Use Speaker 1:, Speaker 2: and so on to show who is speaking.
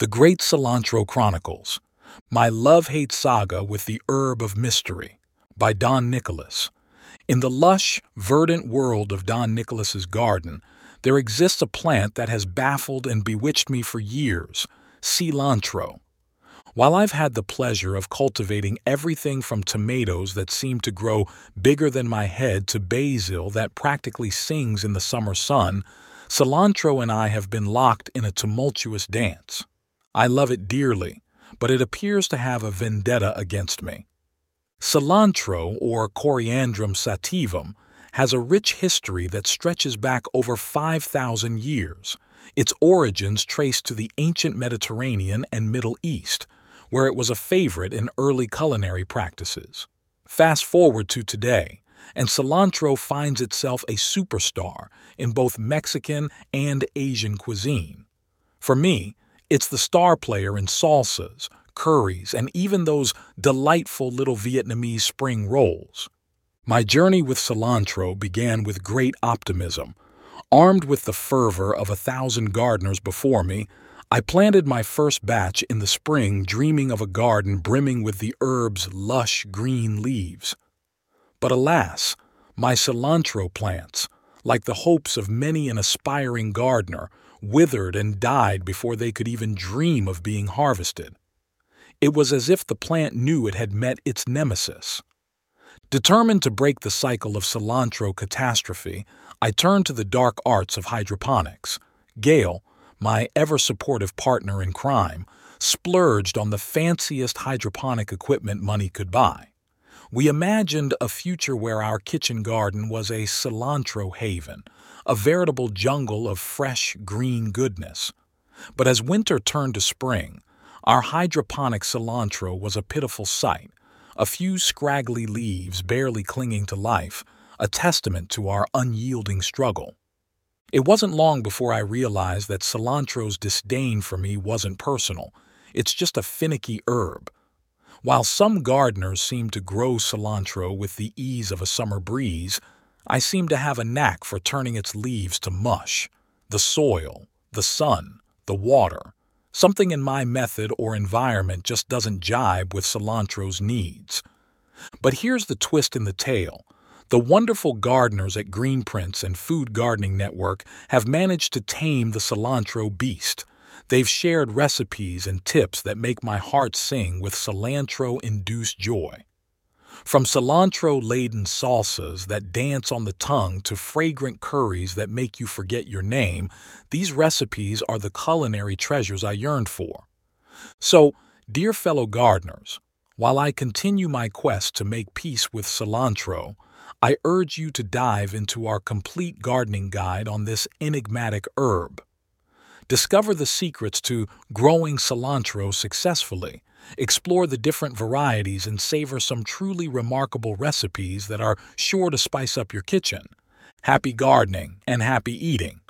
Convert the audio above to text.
Speaker 1: The Great Cilantro Chronicles, My Love-Hate Saga with the Herb of Mystery, by Don Nicholas. In the lush, verdant world of Don Nicholas's garden, there exists a plant that has baffled and bewitched me for years, cilantro. While I've had the pleasure of cultivating everything from tomatoes that seem to grow bigger than my head to basil that practically sings in the summer sun, cilantro and I have been locked in a tumultuous dance. I love it dearly, but it appears to have a vendetta against me. Cilantro, or Coriandrum sativum, has a rich history that stretches back over 5,000 years, its origins traced to the ancient Mediterranean and Middle East, where it was a favorite in early culinary practices. Fast forward to today, and cilantro finds itself a superstar in both Mexican and Asian cuisine. For me, it's the star player in salsas, curries, and even those delightful little Vietnamese spring rolls. My journey with cilantro began with great optimism. Armed with the fervor of 1,000 gardeners before me, I planted my first batch in the spring, dreaming of a garden brimming with the herb's lush green leaves. But alas, my cilantro plants, like the hopes of many an aspiring gardener, withered and died before they could even dream of being harvested. It was as if the plant knew it had met its nemesis. Determined to break the cycle of cilantro catastrophe, I turned to the dark arts of hydroponics. Gail, my ever-supportive partner in crime, splurged on the fanciest hydroponic equipment money could buy. We imagined a future where our kitchen garden was a cilantro haven, a veritable jungle of fresh, green goodness. But as winter turned to spring, our hydroponic cilantro was a pitiful sight, a few scraggly leaves barely clinging to life, a testament to our unyielding struggle. It wasn't long before I realized that cilantro's disdain for me wasn't personal. It's just a finicky herb. While some gardeners seem to grow cilantro with the ease of a summer breeze, I seem to have a knack for turning its leaves to mush. The soil, the sun, the water. Something in my method or environment just doesn't jibe with cilantro's needs. But here's the twist in the tale. The wonderful gardeners at Green Prince and Food Gardening Network have managed to tame the cilantro beast. They've shared recipes and tips that make my heart sing with cilantro-induced joy. From cilantro-laden salsas that dance on the tongue to fragrant curries that make you forget your name, these recipes are the culinary treasures I yearned for. So, dear fellow gardeners, while I continue my quest to make peace with cilantro, I urge you to dive into our complete gardening guide on this enigmatic herb. Discover the secrets to growing cilantro successfully, explore the different varieties, and savor some truly remarkable recipes that are sure to spice up your kitchen. Happy gardening and happy eating!